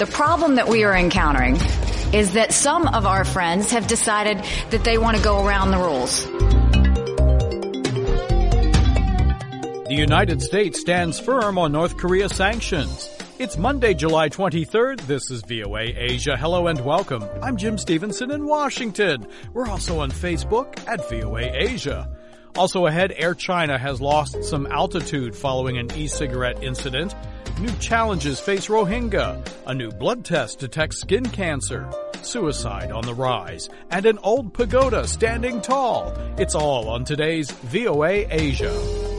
The problem that we are encountering is that some of our friends have decided that they want to go around the rules. The United States stands firm on North Korea sanctions. It's Monday, July 23rd. This is VOA Asia. Hello and welcome. I'm Jim Stevenson in Washington. We're also on Facebook at VOA Asia. Also ahead, Air China has lost some altitude following an e-cigarette incident. New challenges face Rohingya. A new blood test detects skin cancer. Suicide on the rise. And an old pagoda standing tall. It's all on today's VOA Asia.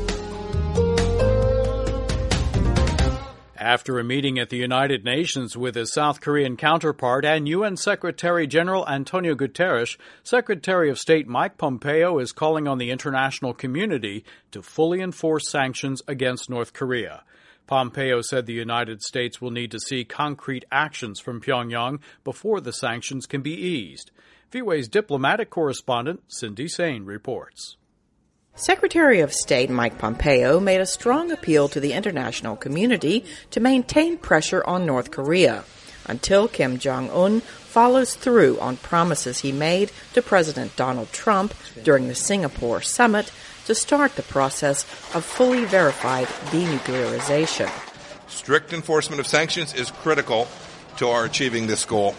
After a meeting at the United Nations with his South Korean counterpart and UN Secretary General Antonio Guterres, Secretary of State Mike Pompeo is calling on the international community to fully enforce sanctions against North Korea. Pompeo said the United States will need to see concrete actions from Pyongyang before the sanctions can be eased. VOA's diplomatic correspondent Cindy Sain reports. Secretary of State Mike Pompeo made a strong appeal to the international community to maintain pressure on North Korea until Kim Jong-un follows through on promises he made to President Donald Trump during the Singapore summit to start the process of fully verified denuclearization. Strict enforcement of sanctions is critical to our achieving this goal.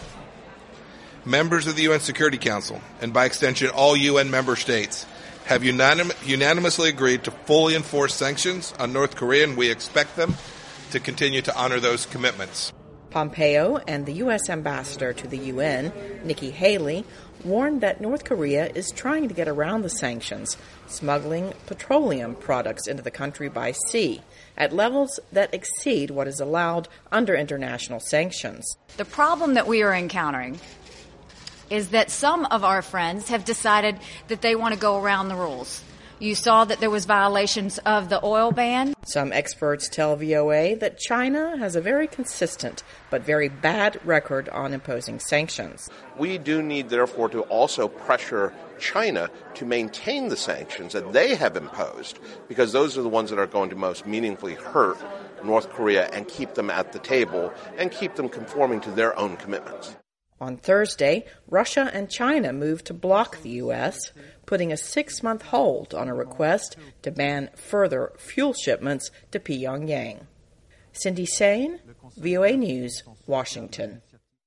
Members of the UN Security Council, and by extension all UN member states, have unanimously agreed to fully enforce sanctions on North Korea, and we expect them to continue to honor those commitments. Pompeo and the U.S. ambassador to the UN, Nikki Haley, warned that North Korea is trying to get around the sanctions, smuggling petroleum products into the country by sea at levels that exceed what is allowed under international sanctions. The problem that we are encountering is that some of our friends have decided that they want to go around the rules. You saw that there was violations of the oil ban. Some experts tell VOA that China has a very consistent but very bad record on imposing sanctions. We do need, therefore, to also pressure China to maintain the sanctions that they have imposed, because those are the ones that are going to most meaningfully hurt North Korea and keep them at the table and keep them conforming to their own commitments. On Thursday, Russia and China moved to block the U.S., putting a 6-month hold on a request to ban further fuel shipments to Pyongyang. Cindy Sain, VOA News, Washington.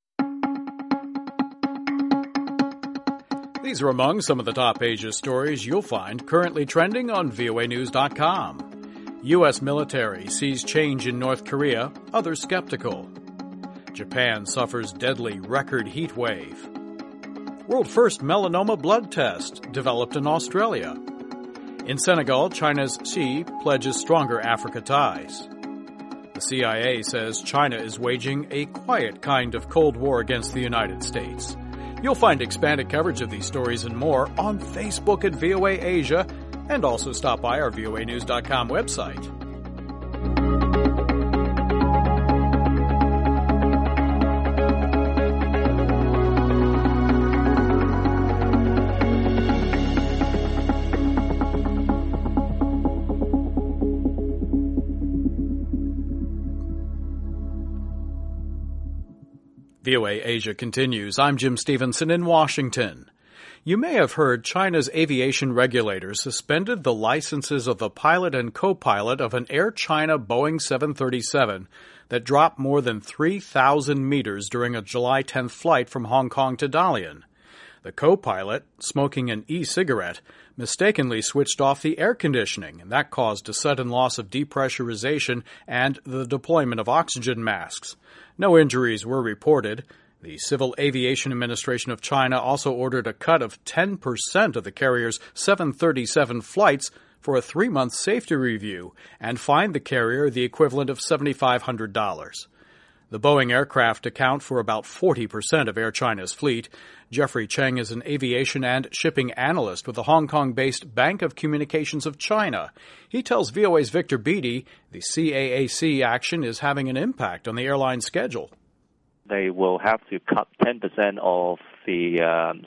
These are among some of the top Asia stories you'll find currently trending on voanews.com. U.S. military sees change in North Korea, others skeptical. Japan suffers deadly record heat wave. World first melanoma blood test developed in Australia. In Senegal, China's Xi pledges stronger Africa ties. The CIA says China is waging a quiet kind of Cold War against the United States. You'll find expanded coverage of these stories and more on Facebook at VOA Asia, and also stop by our voanews.com website. VOA Asia continues. I'm Jim Stevenson in Washington. You may have heard China's aviation regulators suspended the licenses of the pilot and co-pilot of an Air China Boeing 737 that dropped more than 3,000 meters during a July 10th flight from Hong Kong to Dalian. The co-pilot, smoking an e-cigarette, mistakenly switched off the air conditioning, and that caused a sudden loss of depressurization and the deployment of oxygen masks. No injuries were reported. The Civil Aviation Administration of China also ordered a cut of 10% of the carrier's 737 flights for a 3-month safety review and fined the carrier the equivalent of $7,500. The Boeing aircraft account for about 40% of Air China's fleet. Jeffrey Cheng is an aviation and shipping analyst with the Hong Kong-based Bank of Communications of China. He tells VOA's Victor Beattie the CAAC action is having an impact on the airline's schedule. They will have to cut 10% of the,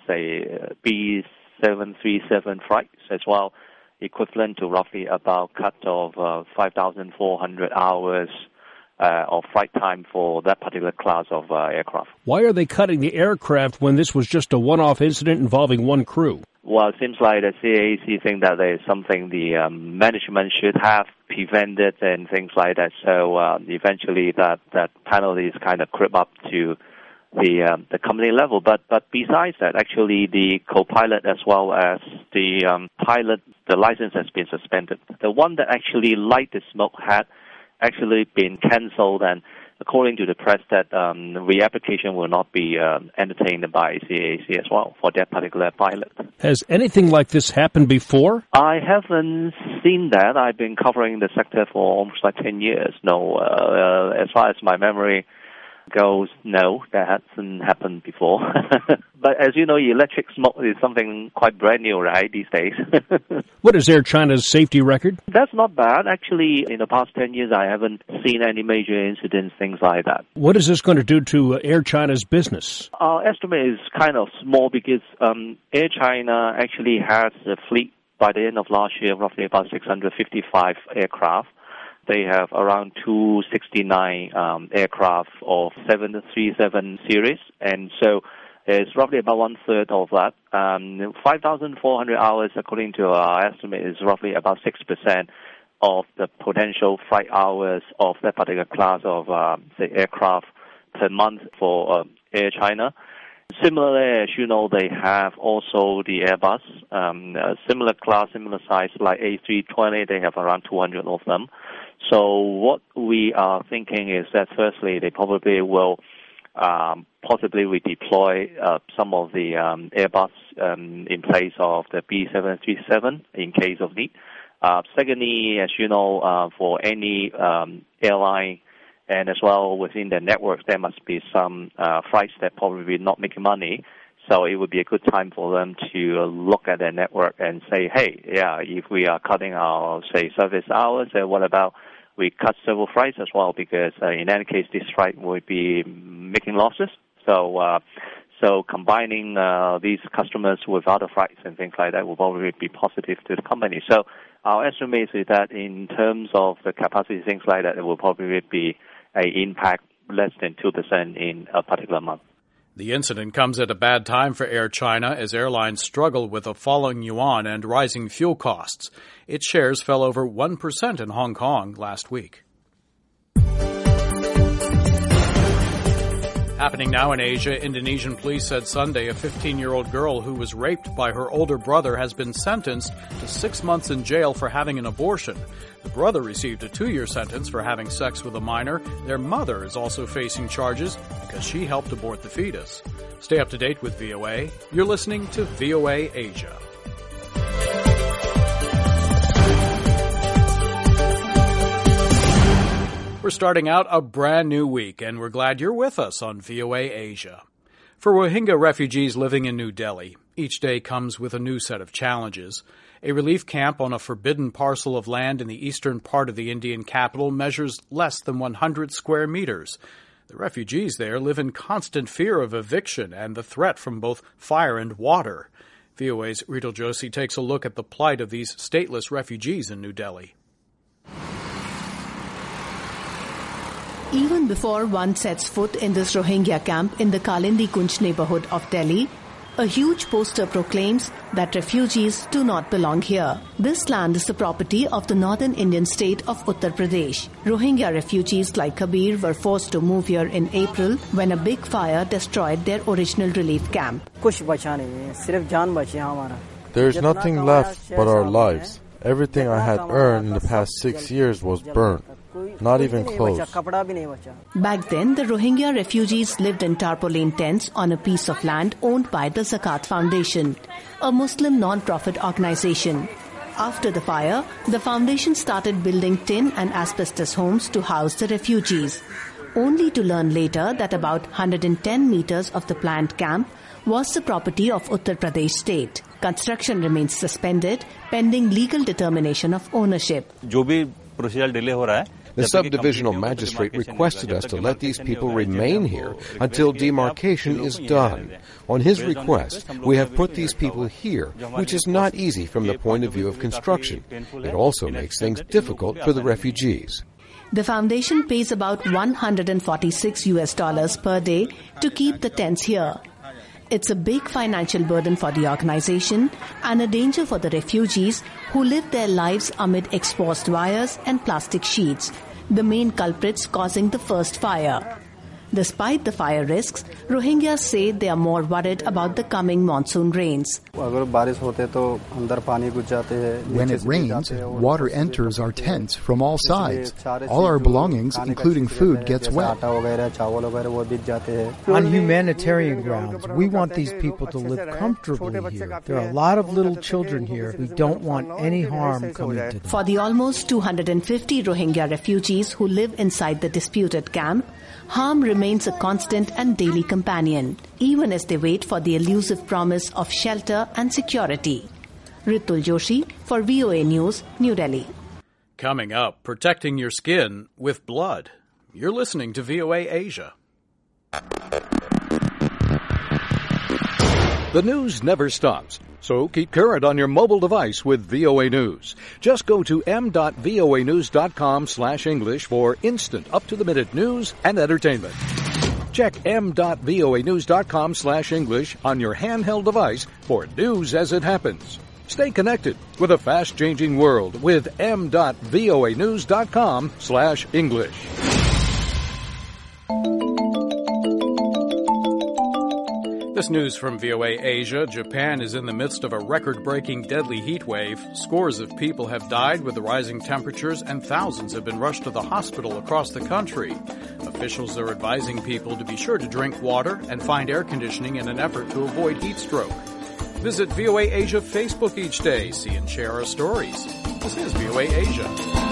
B737 flights as well, equivalent to roughly about cut of 5,400 hours of flight time for that particular class of aircraft. Why are they cutting the aircraft when this was just a one-off incident involving one crew? Well, it seems like the CAAC think that there is something the management should have prevented and things like that. So eventually that penalties kind of creep up to the company level. But besides that, actually the co-pilot as well as the pilot, the license has been suspended. The one that actually light the smoke had actually been cancelled, and according to the press, that reapplication will not be entertained by CAAC as well for that particular pilot. Has anything like this happened before? I haven't seen that. I've been covering the sector for almost like 10 years. No, as far as my memory goes, no, that hasn't happened before. But as you know, electric smoke is something quite brand new, right, these days. What is Air China's safety record? That's not bad. Actually, in the past 10 years, I haven't seen any major incidents, things like that. What is this going to do to Air China's business? Our estimate is kind of small because Air China actually has a fleet by the end of last year, roughly about 655 aircraft. They have around 269 aircraft of 737 series, and so it's roughly about one-third of that. 5,400 hours, according to our estimate, is roughly about 6% of the potential flight hours of that particular class of aircraft per month for Air China. Similarly, as you know, they have also the Airbus, similar class, similar size, like A320. They have around 200 of them. So what we are thinking is that firstly, they probably will possibly redeploy some of the Airbus in place of the B737 in case of need. Secondly, as you know, for any airline and as well within their networks, there must be some flights that probably not making money. So it would be a good time for them to look at their network and say, hey, yeah, if we are cutting our, say, service hours, what about we cut several flights as well? Because in any case, this flight would be making losses. So combining these customers with other flights and things like that will probably be positive to the company. So our estimate is that in terms of the capacity, things like that, it will probably be an impact less than 2% in a particular month. The incident comes at a bad time for Air China as airlines struggle with a falling yuan and rising fuel costs. Its shares fell over 1% in Hong Kong last week. Happening now in Asia, Indonesian police said Sunday a 15-year-old girl who was raped by her older brother has been sentenced to 6 months in jail for having an abortion. The brother received a 2-year sentence for having sex with a minor. Their mother is also facing charges because she helped abort the fetus. Stay up to date with VOA. You're listening to VOA Asia. We're starting out a brand new week, and we're glad you're with us on VOA Asia. For Rohingya refugees living in New Delhi, each day comes with a new set of challenges. A relief camp on a forbidden parcel of land in the eastern part of the Indian capital measures less than 100 square meters. The refugees there live in constant fear of eviction and the threat from both fire and water. VOA's Rital Joshi takes a look at the plight of these stateless refugees in New Delhi. Even before one sets foot in this Rohingya camp in the Kalindi Kunj neighborhood of Delhi, a huge poster proclaims that refugees do not belong here. This land is the property of the northern Indian state of Uttar Pradesh. Rohingya refugees like Kabir were forced to move here in April when a big fire destroyed their original relief camp. There is nothing left but our lives. Everything I had earned in the past 6 years was burnt. Not even clothes. Back then, the Rohingya refugees lived in tarpaulin tents on a piece of land owned by the Zakat Foundation, a Muslim non-profit organization. After the fire, the foundation started building tin and asbestos homes to house the refugees, only to learn later that about 110 meters of the planned camp was the property of Uttar Pradesh state. Construction remains suspended pending legal determination of ownership. The subdivisional magistrate requested us to let these people remain here until demarcation is done. On his request, we have put these people here, which is not easy from the point of view of construction. It also makes things difficult for the refugees. The foundation pays about $146 per day to keep the tents here. It's a big financial burden for the organization and a danger for the refugees who live their lives amid exposed wires and plastic sheets, the main culprits causing the first fire. Despite the fire risks, Rohingyas say they are more worried about the coming monsoon rains. When it rains, water enters our tents from all sides. All our belongings, including food, gets wet. On humanitarian grounds, we want these people to live comfortably here. There are a lot of little children here. We don't want any harm coming to them. For the almost 250 Rohingya refugees who live inside the disputed camp, harm remains a constant and daily companion, even as they wait for the elusive promise of shelter and security. Ritul Joshi for VOA News, New Delhi. Coming up, protecting your skin with blood. You're listening to VOA Asia. The news never stops, so keep current on your mobile device with VOA News. Just go to m.voanews.com/English for instant, up-to-the-minute news and entertainment. Check m.voanews.com/English on your handheld device for news as it happens. Stay connected with a fast-changing world with m.voanews.com/English. This news from VOA Asia. Japan is in the midst of a record-breaking deadly heat wave. Scores of people have died with the rising temperatures, and thousands have been rushed to the hospital across the country. Officials are advising people to be sure to drink water and find air conditioning in an effort to avoid heat stroke. Visit VOA Asia Facebook each day. See and share our stories. This is VOA Asia.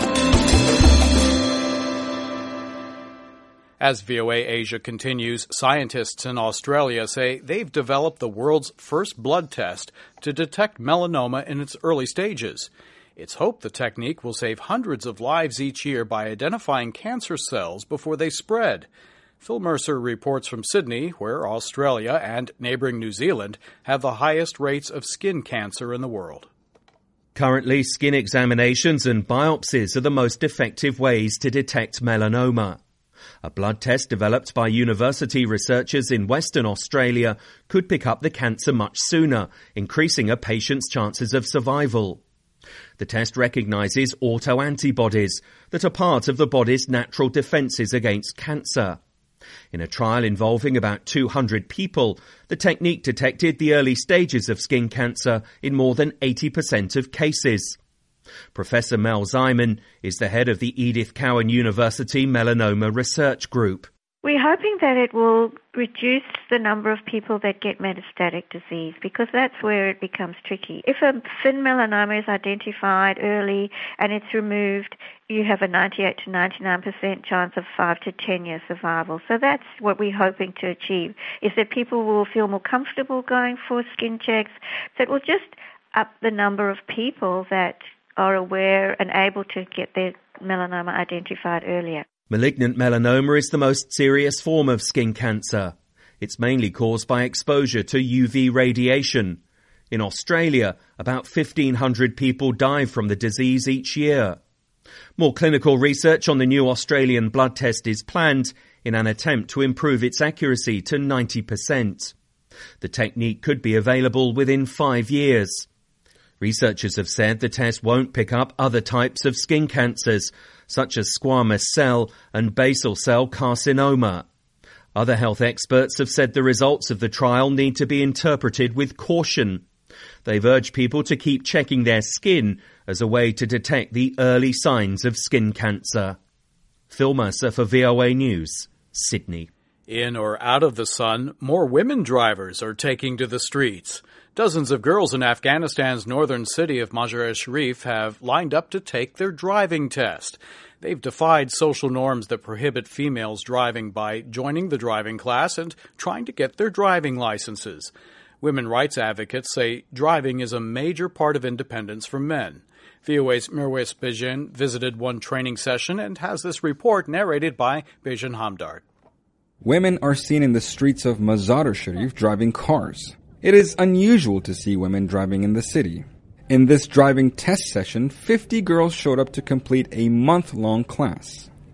As VOA Asia continues, scientists in Australia say they've developed the world's first blood test to detect melanoma in its early stages. It's hoped the technique will save hundreds of lives each year by identifying cancer cells before they spread. Phil Mercer reports from Sydney, where Australia and neighboring New Zealand have the highest rates of skin cancer in the world. Currently, skin examinations and biopsies are the most effective ways to detect melanoma. A blood test developed by university researchers in Western Australia could pick up the cancer much sooner, increasing a patient's chances of survival. The test recognises autoantibodies that are part of the body's natural defences against cancer. In a trial involving about 200 people, the technique detected the early stages of skin cancer in more than 80% of cases. Professor Mel Ziman is the head of the Edith Cowan University Melanoma Research Group. We're hoping that it will reduce the number of people that get metastatic disease, because that's where it becomes tricky. If a thin melanoma is identified early and it's removed, you have a 98 to 99% chance of 5 to 10 year survival. So that's what we're hoping to achieve, is that people will feel more comfortable going for skin checks. So it will just up the number of people that are aware and able to get their melanoma identified earlier. Malignant melanoma is the most serious form of skin cancer. It's mainly caused by exposure to UV radiation. In Australia, about 1,500 people die from the disease each year. More clinical research on the new Australian blood test is planned in an attempt to improve its accuracy to 90%. The technique could be available within 5 years. Researchers have said the test won't pick up other types of skin cancers, such as squamous cell and basal cell carcinoma. Other health experts have said the results of the trial need to be interpreted with caution. They've urged people to keep checking their skin as a way to detect the early signs of skin cancer. Phil Mercer for VOA News, Sydney. In or out of the sun, more women drivers are taking to the streets. Dozens of girls in Afghanistan's northern city of Mazar-e-Sharif have lined up to take their driving test. They've defied social norms that prohibit females driving by joining the driving class and trying to get their driving licenses. Women rights advocates say driving is a major part of independence for men. VOA's Mirwais Bejan visited one training session and has this report narrated by Bejan Hamdard. Women are seen in the streets of Mazar-e-Sharif driving cars. It is unusual to see women driving in the city. In this driving test session, 50 girls showed up to complete a month-long class.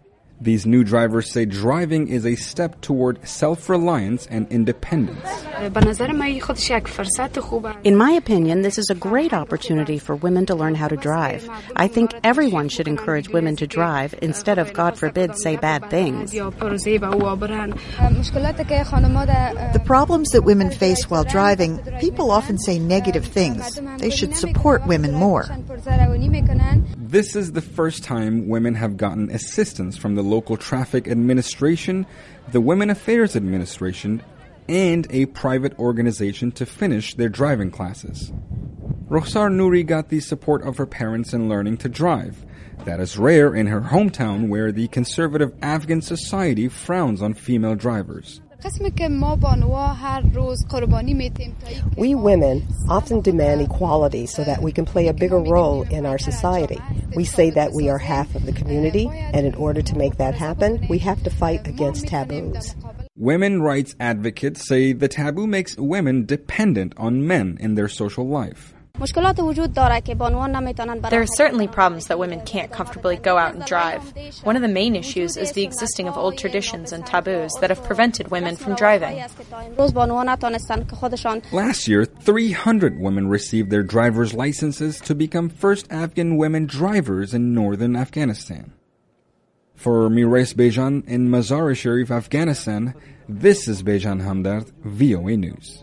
These new drivers say driving is a step toward self-reliance and independence. In my opinion, this is a great opportunity for women to learn how to drive. I think everyone should encourage women to drive instead of, God forbid, say bad things. The problems that women face while driving, people often say negative things. They should support women more. This is the first time women have gotten assistance from the local traffic administration, the Women Affairs Administration, and a private organization to finish their driving classes. Rokhsar Nouri got the support of her parents in learning to drive. That is rare in her hometown, where the conservative Afghan society frowns on female drivers. We women often demand equality so that we can play a bigger role in our society. We say that we are half of the community, and in order to make that happen, we have to fight against taboos. Women rights advocates say the taboo makes women dependent on men in their social life. There are certainly problems that women can't comfortably go out and drive. One of the main issues is the existing of old traditions and taboos that have prevented women from driving. Last year, 300 women received their driver's licenses to become first Afghan women drivers in northern Afghanistan. For Mirais Bejan in Mazar-e-Sharif, Afghanistan, this is Bejan Hamdard, VOA News.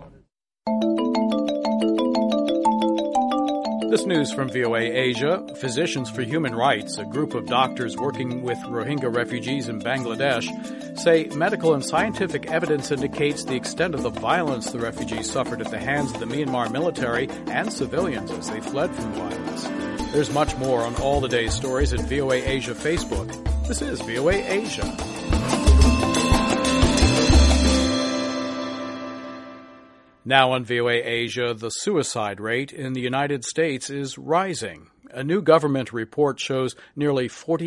This news from VOA Asia. Physicians for Human Rights, a group of doctors working with Rohingya refugees in Bangladesh, say medical and scientific evidence indicates the extent of the violence the refugees suffered at the hands of the Myanmar military and civilians as they fled from violence. There's much more on all the day's stories at VOA Asia Facebook. This is VOA Asia. Now on VOA Asia, the suicide rate in the United States is rising. A new government report shows nearly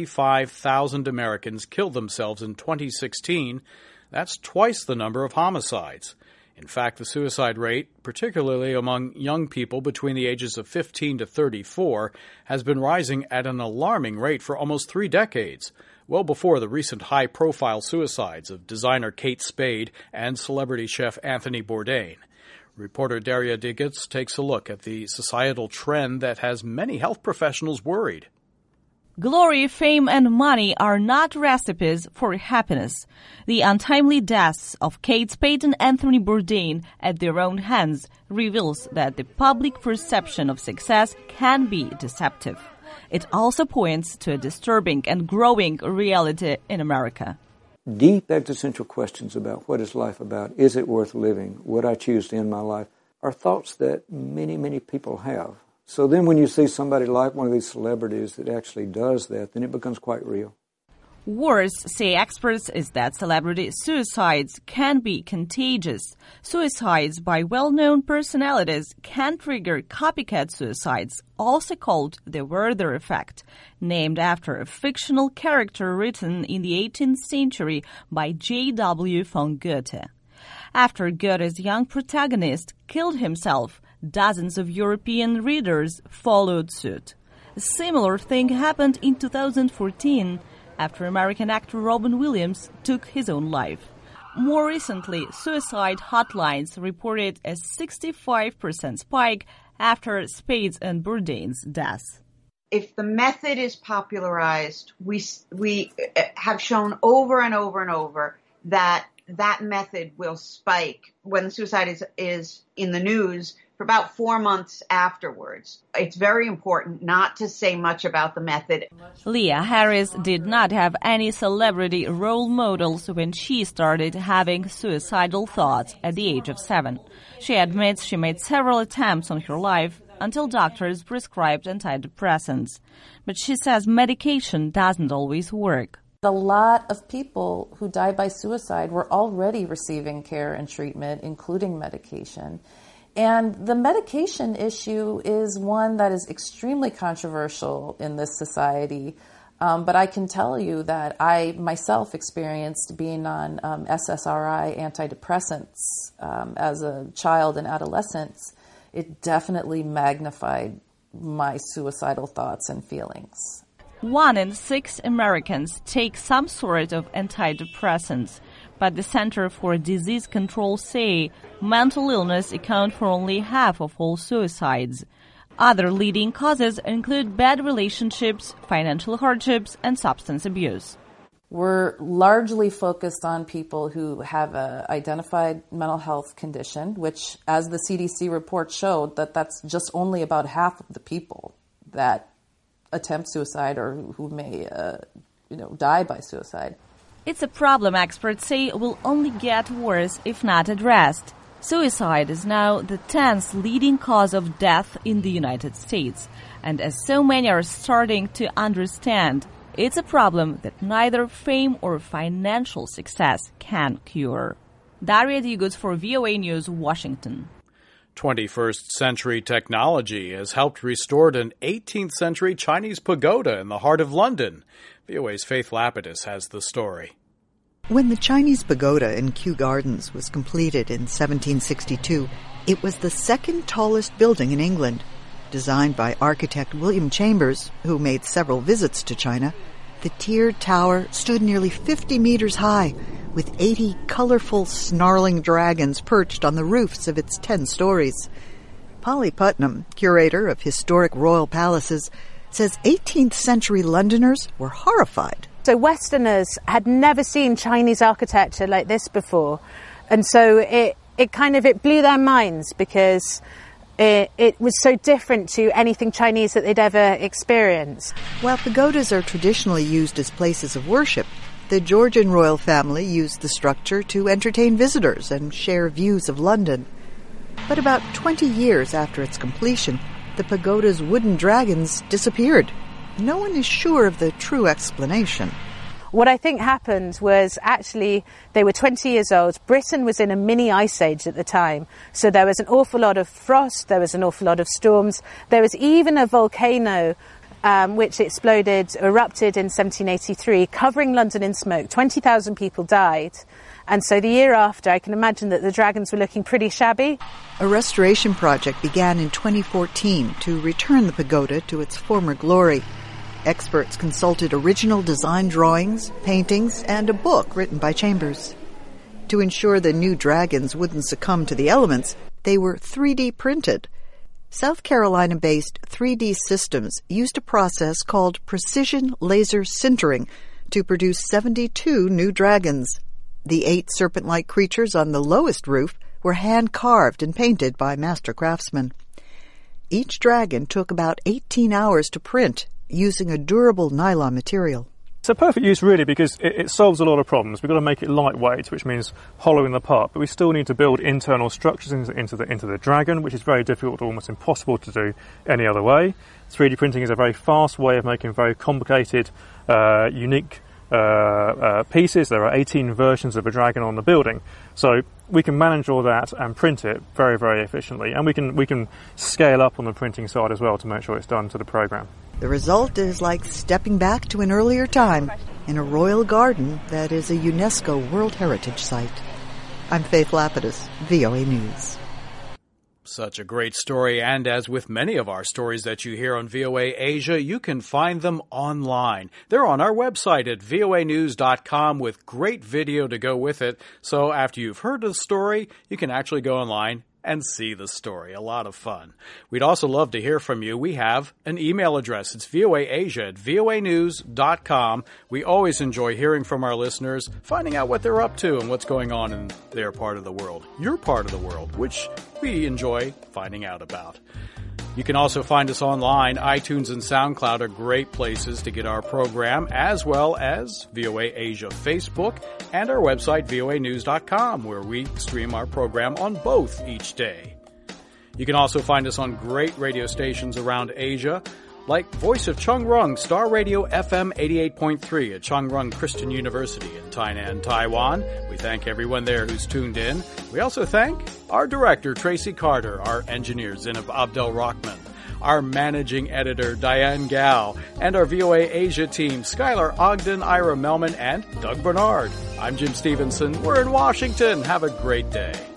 45,000 Americans killed themselves in 2016. That's twice the number of homicides. In fact, the suicide rate, particularly among young people between the ages of 15 to 34, has been rising at an alarming rate for almost 3 decades, well before the recent high-profile suicides of designer Kate Spade and celebrity chef Anthony Bourdain. Reporter Daria Digitz takes a look at the societal trend that has many health professionals worried. Glory, fame, and money are not recipes for happiness. The untimely deaths of Kate Spade and Anthony Bourdain at their own hands reveals that the public perception of success can be deceptive. It also points to a disturbing and growing reality in America. Deep existential questions about what is life about, is it worth living, would I choose to end my life, are thoughts that many, many people have. So then when you see somebody like one of these celebrities that actually does that, then it becomes quite real. Worse, say experts, is that celebrity suicides can be contagious. Suicides by well-known personalities can trigger copycat suicides, also called the Werther effect, named after a fictional character written in the 18th century by J.W. von Goethe. After Goethe's young protagonist killed himself, dozens of European readers followed suit. A similar thing happened in 2014 after American actor Robin Williams took his own life. More recently, suicide hotlines reported a 65% spike after Spade's and Bourdain's deaths. If the method is popularized, we have shown over and over and over that that method will spike when the suicide is in the news for about 4 months afterwards. It's very important not to say much about the method. Leah Harris did not have any celebrity role models when she started having suicidal thoughts at the age of 7. She admits she made several attempts on her life until doctors prescribed antidepressants. But she says medication doesn't always work. A lot of people who died by suicide were already receiving care and treatment, including medication. And the medication issue is one that is extremely controversial in this society. But I can tell you that I myself experienced being on SSRI antidepressants as a child and adolescent. It definitely magnified my suicidal thoughts and feelings. 1 in 6 Americans take some sort of antidepressants, but the Center for Disease Control say mental illness accounts for only half of all suicides. Other leading causes include bad relationships, financial hardships, and substance abuse. We're largely focused on people who have an identified mental health condition, which, as the CDC report showed, that's just only about half of the people that attempt suicide or who may, die by suicide. It's a problem experts say will only get worse if not addressed. Suicide is now the 10th leading cause of death in the United States. And as so many are starting to understand, it's a problem that neither fame or financial success can cure. Daria Diguts for VOA News, Washington. 21st century technology has helped restore an 18th century Chinese pagoda in the heart of London. VOA's Faith Lapidus has the story. When the Chinese pagoda in Kew Gardens was completed in 1762, it was the second tallest building in England. Designed by architect William Chambers, who made several visits to China, the tiered tower stood nearly 50 meters high, with 80 colorful, snarling dragons perched on the roofs of its 10 stories. Polly Putnam, curator of historic royal palaces, says 18th century Londoners were horrified. So Westerners had never seen Chinese architecture like this before. And so it blew their minds because it was so different to anything Chinese that they'd ever experienced. While pagodas are traditionally used as places of worship, the Georgian royal family used the structure to entertain visitors and share views of London. But about 20 years after its completion, the pagoda's wooden dragons disappeared. No one is sure of the true explanation. What I think happened was actually they were 20 years old. Britain was in a mini ice age at the time. So there was an awful lot of frost, there was an awful lot of storms. There was even a volcano which erupted in 1783, covering London in smoke. 20,000 people died. And so the year after, I can imagine that the dragons were looking pretty shabby. A restoration project began in 2014 to return the pagoda to its former glory. Experts consulted original design drawings, paintings, and a book written by Chambers. To ensure the new dragons wouldn't succumb to the elements, they were 3D printed. South Carolina-based 3D Systems used a process called precision laser sintering to produce 72 new dragons. The 8 serpent-like creatures on the lowest roof were hand-carved and painted by master craftsmen. Each dragon took about 18 hours to print, using a durable nylon material. It's a perfect use really because it solves a lot of problems. We've got to make it lightweight, which means hollowing the part, but we still need to build internal structures into the dragon, which is very difficult, almost impossible to do any other way. 3D printing is a very fast way of making very complicated, unique pieces. There are 18 versions of a dragon on the building, so we can manage all that and print it very, very efficiently, and we can scale up on the printing side as well to make sure it's done to the program. The result is like stepping back to an earlier time in a royal garden that is a UNESCO World Heritage Site. I'm Faith Lapidus, VOA News. Such a great story, and as with many of our stories that you hear on VOA Asia, you can find them online. They're on our website at voanews.com with great video to go with it. So after you've heard the story, you can actually go online and see the story. A lot of fun. We'd also love to hear from you. We have an email address. It's voaasia@voanews.com. We always enjoy hearing from our listeners, finding out what they're up to and what's going on in their part of the world, your part of the world, which we enjoy finding out about. You can also find us online. iTunes and SoundCloud are great places to get our program, as well as VOA Asia Facebook and our website, voanews.com, where we stream our program on both each day. You can also find us on great radio stations around Asia, like Voice of Chungrung, Star Radio FM 88.3 at Chungrung Christian University in Tainan, Taiwan. We thank everyone there who's tuned in. We also thank our director, Tracy Carter, our engineer, Zinab Abdel-Rahman, our managing editor, Diane Gao, and our VOA Asia team, Skylar Ogden, Ira Melman, and Doug Bernard. I'm Jim Stevenson. We're in Washington. Have a great day.